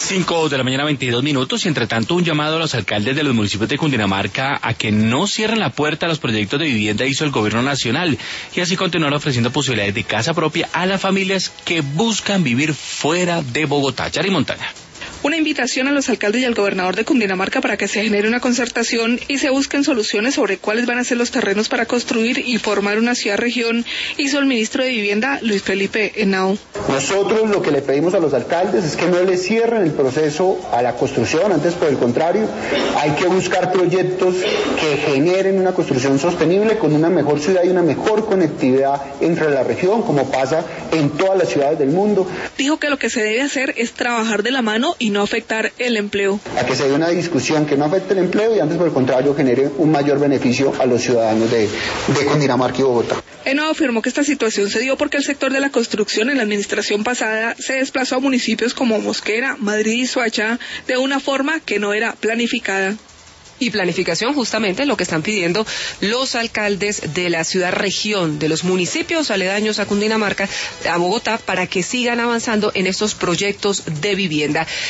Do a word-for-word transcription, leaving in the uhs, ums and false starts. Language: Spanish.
Cinco de la mañana, veintidós minutos, y entre tanto un llamado a los alcaldes de los municipios de Cundinamarca a que no cierren la puerta a los proyectos de vivienda hizo el gobierno nacional, y así continuar ofreciendo posibilidades de casa propia a las familias que buscan vivir fuera de Bogotá. Yari Montaña. Una invitación a los alcaldes y al gobernador de Cundinamarca para que se genere una concertación y se busquen soluciones sobre cuáles van a ser los terrenos para construir y formar una ciudad-región, hizo el ministro de Vivienda, Luis Felipe Henao. Nosotros lo que le pedimos a los alcaldes es que no le cierren el proceso a la construcción, antes por el contrario, hay que buscar proyectos que generen una construcción sostenible con una mejor ciudad y una mejor conectividad entre la región, como pasa en todas las ciudades del mundo. Dijo que lo que se debe hacer es trabajar de la mano y no afectar el empleo. A que se dé una discusión que no afecte el empleo y antes por el contrario genere un mayor beneficio a los ciudadanos de, de Cundinamarca y Bogotá. Henao afirmó que esta situación se dio porque el sector de la construcción en la administración pasada se desplazó a municipios como Mosquera, Madrid y Soacha de una forma que no era planificada. Y planificación, justamente lo que están pidiendo los alcaldes de la ciudad-región, de los municipios aledaños a Cundinamarca, a Bogotá, para que sigan avanzando en estos proyectos de vivienda.